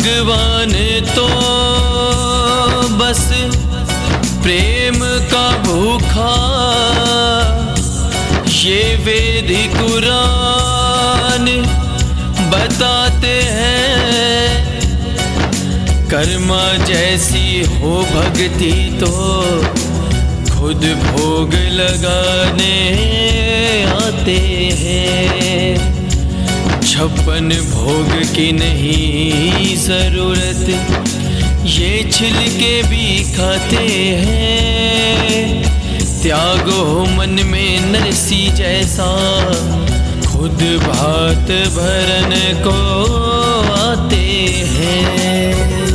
भगवान तो बस प्रेम का भूखा, ये वेद कुरान बताते हैं। कर्मा जैसी हो भक्ति तो खुद भोग लगाने आते हैं। 56 भोग की नहीं जरूरत, ये छिलके भी खाते हैं। त्यागो मन में नरसी जैसा, खुद भात भरन को आते हैं।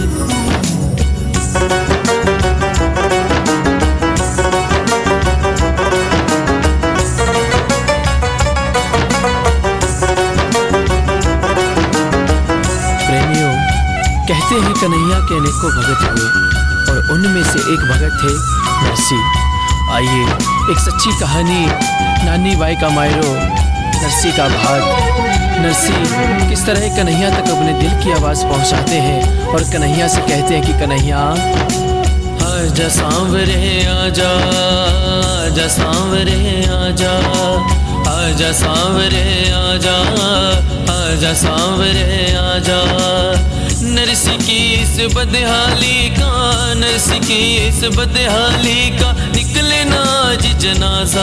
कहते हैं कन्हैया के अनेकों भगत हुए और उनमें से एक भगत थे नरसी। आइए एक सच्ची कहानी नानी बाई का मायरो नरसी का भाग। नरसी किस तरह कन्हैया तक अपने दिल की आवाज़ पहुंचाते हैं और कन्हैया से कहते हैं कि कन्हैया आजा सांवरे आजा, आजा सांवरे आजा, आजा सांवरे आजा, आजा सांवरे आजा। नरसी की इस बदहाली का, नरसी की इस बदहाली का निकले ना आज जनाजा।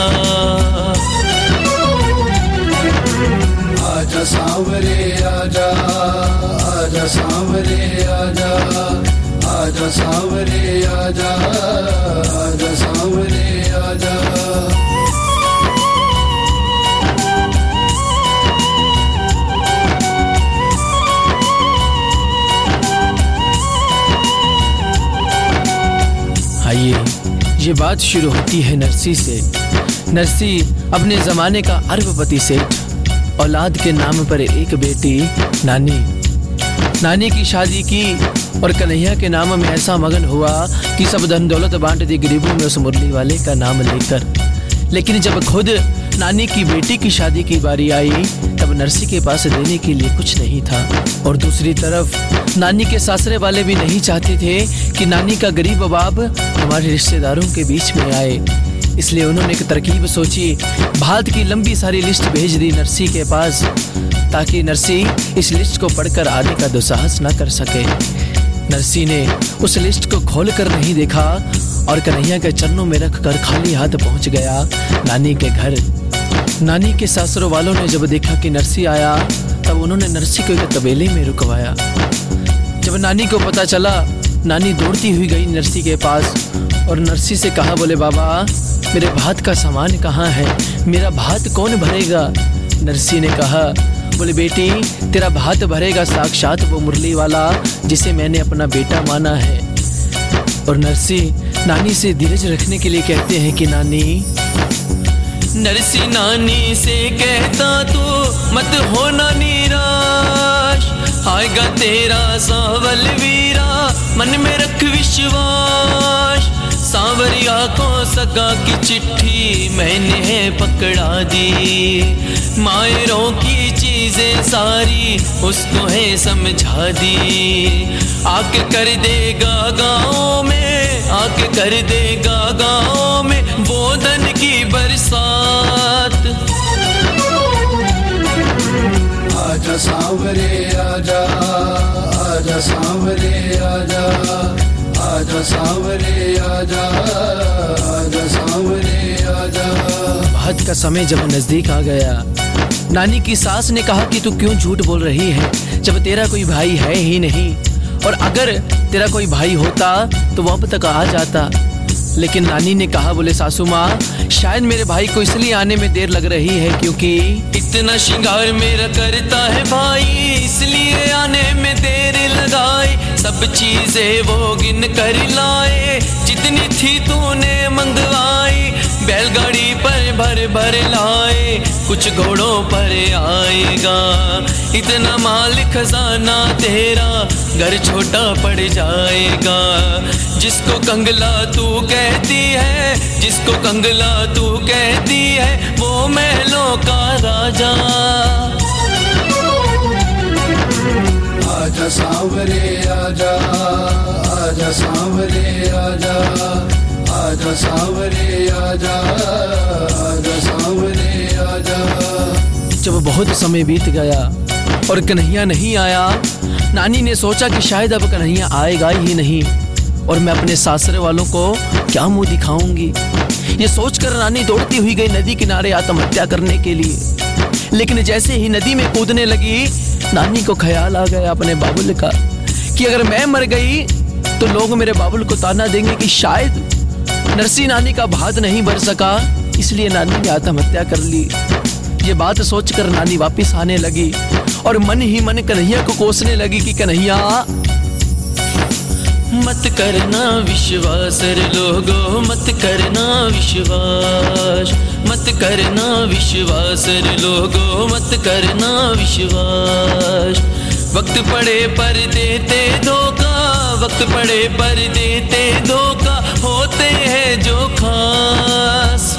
आजा सांवरे आजा, आजा सांवरे आजा, आजा सांवरे आजा, आजा सांवरे आजा। आइए ये बात शुरू होती है नरसी से। नरसी अपने ज़माने का अरबपति सेठ, औलाद के नाम पर एक बेटी नानी की शादी की और कन्हैया के नाम में ऐसा मगन हुआ कि सब धन दौलत बांट दी गरीबों में उस मुरली वाले का नाम लेकर। लेकिन जब खुद नानी की बेटी की शादी की बारी आई तब नरसी के पास देने के लिए कुछ नहीं था। और दूसरी तरफ नानी के सासरे वाले भी नहीं चाहते थे कि नानी का गरीब बाप हमारे रिश्तेदारों के बीच में आए। इसलिए उन्होंने एक तरकीब सोची, भात की लंबी सारी लिस्ट भेज दी नरसी के पास ताकि नरसी इस लिस्ट को पढ़कर आने का दुस्साहस न कर सके। नरसी ने उस लिस्ट को खोल कर नहीं देखा और कन्हैया के चरणों में रख कर खाली हाथ पहुंच गया नानी के घर। नानी के सासरों वालों ने जब देखा कि नरसी आया तब उन्होंने नरसी को एक तबेले में रुकवाया। जब नानी को पता चला, नानी दौड़ती हुई गई नरसी के पास और नरसी से कहा, बोले बाबा मेरे भात का सामान कहाँ है, मेरा भात कौन भरेगा। नरसी ने कहा, बोले बेटी तेरा भात भरेगा साक्षात वो मुरली वाला जिसे मैंने अपना बेटा माना है। और नरसी नानी से धीरज रखने के लिए कहते हैं कि नरसी नानी से कहता तो मत होना निराश, आएगा तेरा सावल वीरा मन में रख विश्वास। सांवरिया को सगा की चिट्ठी मैंने पकड़ा दी, मायरों की चीजें सारी उसको है समझा दी। आके कर देगा गाँव में, आके कर देगा गाँव में बोधन की बरसात। आजा सांवरे आजा, आजा सांवरे आजा, आजा सांवरे आजा, आजा सांवरे आजा। भात का समय जब नजदीक आ गया, नानी की सास ने कहा कि तू क्यों झूठ बोल रही है जब तेरा कोई भाई है ही नहीं, और अगर तेरा कोई भाई होता तो वो अब तक आ जाता। लेकिन नानी ने कहा, बोले सासू माँ शायद मेरे भाई को इसलिए आने में देर लग रही है क्योंकि इतना श्रृंगार मेरा करता है भाई, इसलिए आने में देर लगाई। सब चीजें वो गिन कर लाए जितनी थी तूने मंगवाई। बैलगाड़ी पर भर भर लाए, कुछ घोड़ों पर आएगा। इतना माल खजाना तेरा घर छोटा पड़ जाएगा। जिसको कंगला तू कहती है, जिसको कंगला तू कहती है वो महलों का राजा। आजा आजा सांवरे आजा, आजा सांवरे आजा, आजा सांवरे आजा, आजा सांवरे आजा। जब बहुत समय बीत गया और कन्हैया नहीं आया, नानी ने सोचा कि शायद अब कन्हैया आएगा ही नहीं और मैं अपने सासरे वालों को क्या मुंह दिखाऊंगी। ये सोचकर नानी दौड़ती हुई गई नदी किनारे आत्महत्या करने के लिए। लेकिन जैसे ही नदी में कूदने लगी, नानी को ख्याल आ गया अपने बाबुल का कि अगर मैं मर गई तो लोग मेरे बाबुल को ताना देंगे कि शायद नरसी नानी का भात नहीं भर सका, इसलिए नानी ने आत्महत्या कर ली। ये बात सोचकर नानी वापस आने लगी और मन ही मन कन्हैया को कोसने लगी कि कन्हैया मत करना विश्वास रे लोगो, मत करना विश्वास, मत करना विश्वास रे लोगो, मत करना विश्वास। वक्त पड़े पर देते धोखा, वक्त पड़े पर देते धोखा, होते हैं जो खास।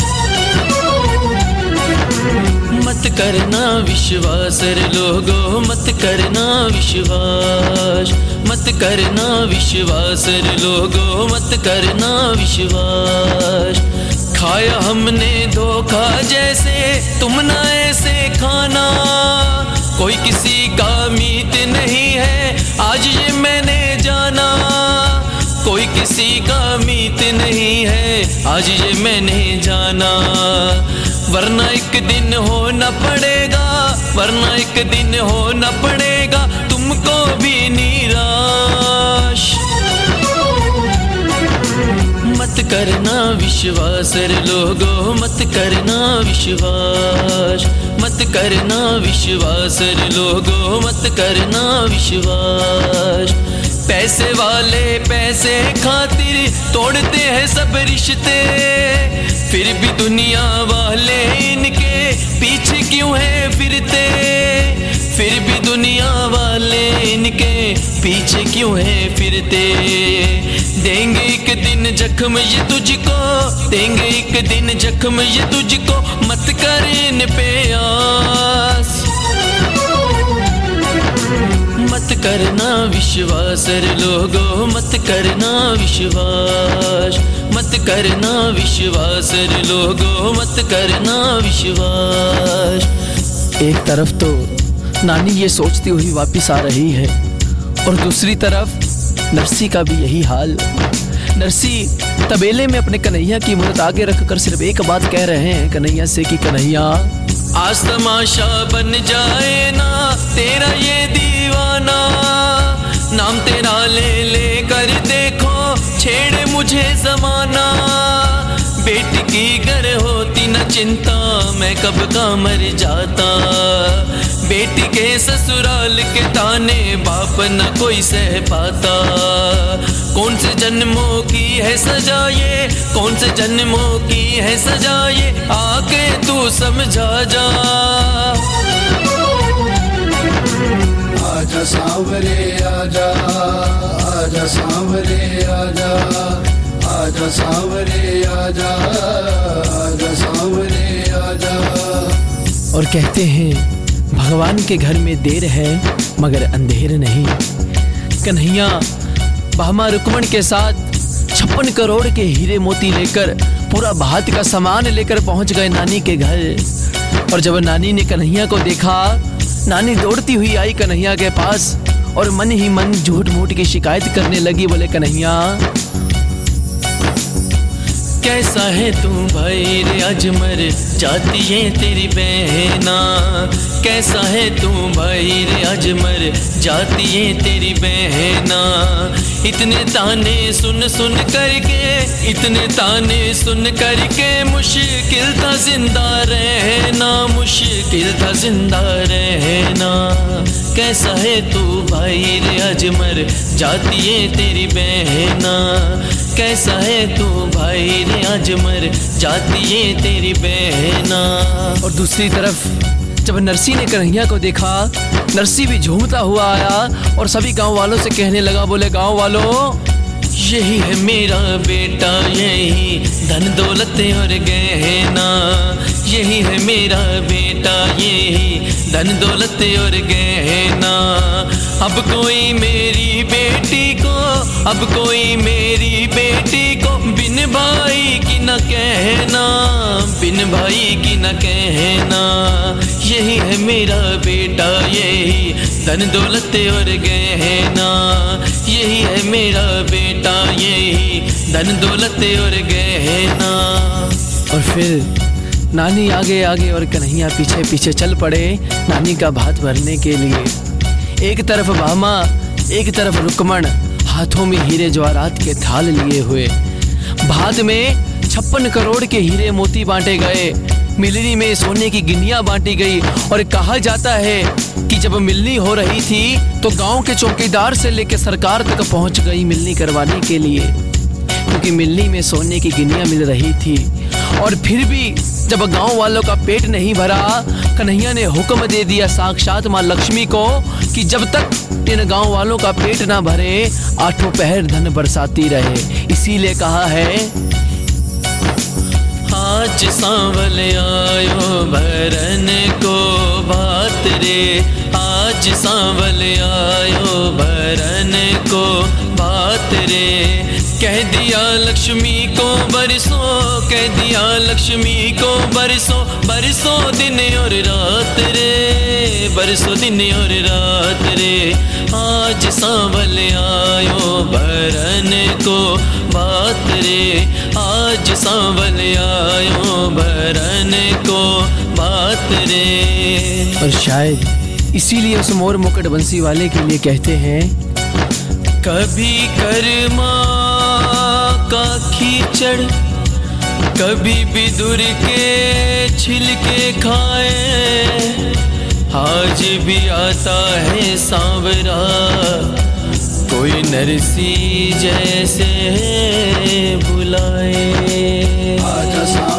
मत करना विश्वास रे लोगो, मत करना विश्वास, मत करना विश्वास रे लोगो, मत करना विश्वास। खाया हमने धोखा जैसे तुम ना ऐसे खाना, कोई किसी का मीत नहीं है आज ये मैंने जाना, कोई किसी का मीत नहीं है आज ये मैंने जाना। वरना एक दिन होना पड़ेगा, वरना एक दिन होना पड़ेगा तुमको भी निराश। मत करना विश्वास रे लोगो, मत करना विश्वास, मत करना विश्वास रे लोगो, मत करना विश्वास। पैसे वाले पैसे खातिर तोड़ते हैं सब रिश्ते, फिर भी दुनिया वाले इनके पीछे क्यों है फिरते, फिर भी दुनिया वाले इनके पीछे क्यों है फिरते। देंगे एक दिन जख्म ये तुझको, देंगे एक दिन जख्म ये तुझको, मत कर इन पे आस। मत करना विश्वास रे लोगो, मत करना विश्वास, मत करना विश्वास रे लोगो, मत करना विश्वास। एक तरफ तो नानी ये सोचती हुई वापस आ रही है और दूसरी तरफ नरसी का भी यही हाल। नरसी तबेले में अपने कन्हैया की मूर्त आगे रखकर सिर्फ एक बात कह रहे हैं कन्हैया से कि कन्हैया आज तमाशा बन जाए ना तेरा ये दीवाना, नाम तेरा ले ले कर देखो छेड़े मुझे जमाना। बेटी की घर होती न चिंता मैं कब का मर जाता, बेटी के ससुराल के ताने बाप न कोई सह पाता। कौन से जन्मों की है सजा ये, कौन से जन्मों की है सजा ये, आके तू समझा जा। आजा सांवरे आजा, आजा सांवरे आजा, आजा सांवरे आजा, आजा सांवरे आजा। और कहते हैं भगवान के घर में देर है मगर अंधेर नहीं। कन्हैया भामा रुक्मण के साथ 56 करोड़ के हीरे मोती लेकर पूरा भात का सामान लेकर पहुंच गए नानी के घर। और जब नानी ने कन्हैया को देखा, नानी दौड़ती हुई आई कन्हैया के पास और मन ही मन झूठ मूठ की शिकायत करने लगी। बोले कन्हैया कैसा है तू भाई रे अजमर, जाती है तेरी बहना। कैसा है तू भाई रे अजमर, जाती है तेरी बहना। इतने ताने सुन सुन करके, इतने ताने सुन करके मुश्किल था जिंदा रहना, मुश्किल था जिंदा रहना। कैसा है तू भाई रे अजमर, जाती है तेरी बहना। कैसा है तू भाई रे अजमर, जाती है तेरी बहना। और दूसरी तरफ जब नरसी ने कन्हैया को देखा, नरसी भी झूमता हुआ आया और सभी गांव वालों से कहने लगा। बोले गांव वालों यही है मेरा बेटा, यही धन दौलत और गहना। यही है मेरा बेटा, यही धन दौलत और गहना। अब कोई मेरी बेटी को, अब कोई मेरी बेटी को बिन भाई की न कहना, बिन भाई की न कहना। यही है मेरा बेटा, यही धन दौलत और गहना, यही है मेरा बेटा, यही धन दौलत और गहना। और फिर नानी आगे आगे और कन्हैया पीछे पीछे चल पड़े नानी का भात भरने के लिए। एक तरफ भामा, एक तरफ रुक्मण, हाथों में हीरे जवाहरात के थाल लिए हुए। भात में 56 करोड़ के हीरे मोती बांटे गए, मिलनी में सोने की गिनियां बांटी गई। और कहा जाता है कि जब मिलनी हो रही थी तो गांव के चौकीदार से लेकर सरकार तक पहुंच गई मिलनी करवाने के लिए, क्योंकि मिलनी में सोने की गिनियां मिल रही थी। और फिर भी जब गांव वालों का पेट नहीं भरा, कन्हैया ने हुक्म दे दिया साक्षात माँ लक्ष्मी को कि जब तक इन गांव वालों का पेट ना भरे, आठों पहर धन बरसाती रहे। इसीलिए कहा है, आज सांवल आयो भरन को भात रे, आज सांवल आयो भरन को भात रे। कह दिया लक्ष्मी को बरसों, कह दिया लक्ष्मी को बरसों, बरसों दिन और रात रे, बरसों दिन और रात रे। आज सांवल आयो भरन को भात रे, आज सांवल आयो भरन को भात रे। और शायद इसीलिए उस मोर मुकुट बंसी वाले के लिए कहते हैं, कभी कर्मा का कीचड़, कभी विदुर के छिलके खाए, आज भी आता है सांवरा कोई नरसी जैसे बुलाए। आजा